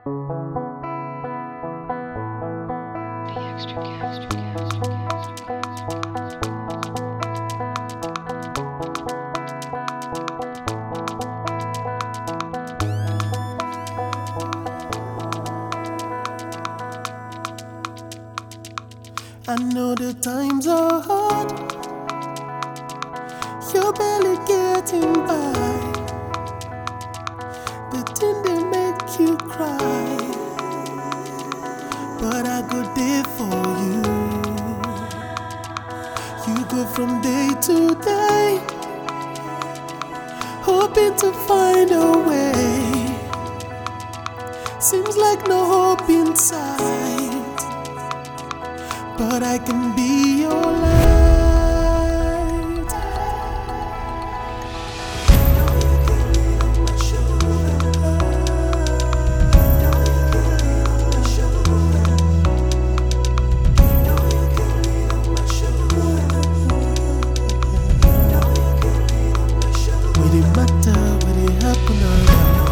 I know the times are hard, you're barely getting by. The thing they make you cry, but I go there for you. You go from day to day, hoping to find a way. Seems like no hope inside, but I can be your light. Will it matter when it happen around?